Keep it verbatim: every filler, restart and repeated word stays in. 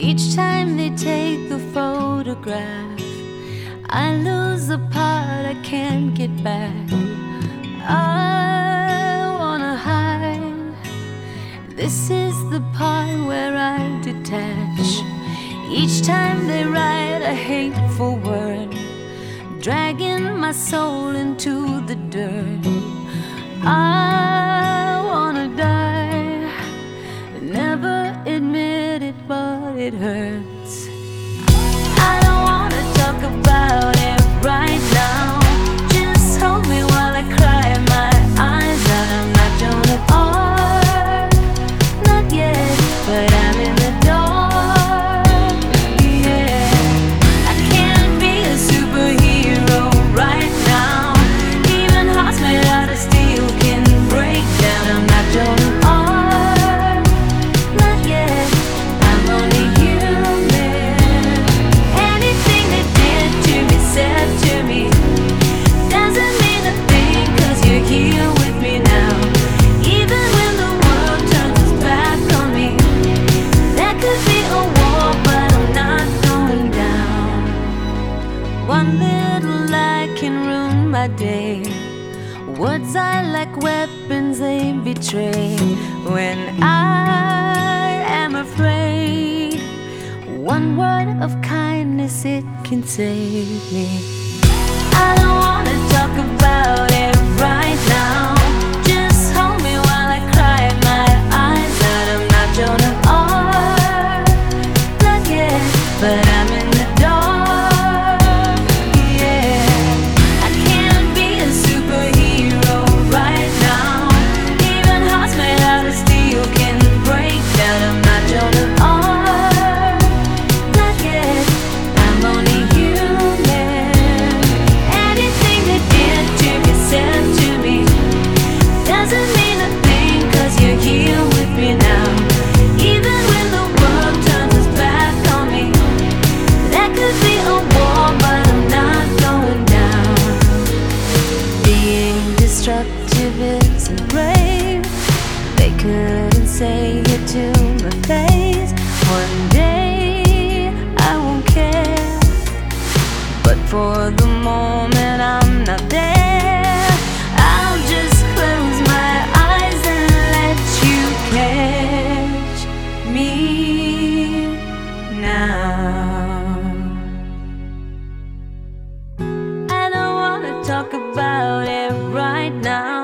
Each time they take the photograph, I lose the part I can't get back. I wanna hide. This is the part where I detach. Each time they write a hateful word, dragging my soul into the dirt. I wanna die, never admit it, but it hurts. I don't wanna talk about it right now. Just hold me while I cry my eyes out. I'm not Joan of Arc, not yet, but I'm in the dark. Yeah, I can't be a superhero right now. Even hearts made out of steel can break down. I'm not Joan of Arc, not yet, I'm only human. Anything they did to me, said to me, doesn't mean a thing, 'cause you're here with me now. Even when the world turns its back on me, there could be a war, but I'm not going down. One little lie can ruin my day. Words are like weapons, they betray. When I am afraid, one word of kindness, it can save me. I don't wanna talk about it right now. Just hold me while I cry my eyes out. I'm not Joan of Arc, not yet, but I'm in the dark. Yeah, I can't be a superhero right now. Even hearts made out of steel can break down. I'm not Joan of Arc, not yet, I'm only human. Anything they did to me, said to me, doesn't mean a thing, 'cause you're here with me now. Even when the world turns its back on me, there could be a war, but I'm not going down. Being destructive isn't brave. They couldn't say it to my face. One day I won't care, but for the moment I'm not there. I'll just close my eyes and let you catch me now. I don't wanna talk about it right now.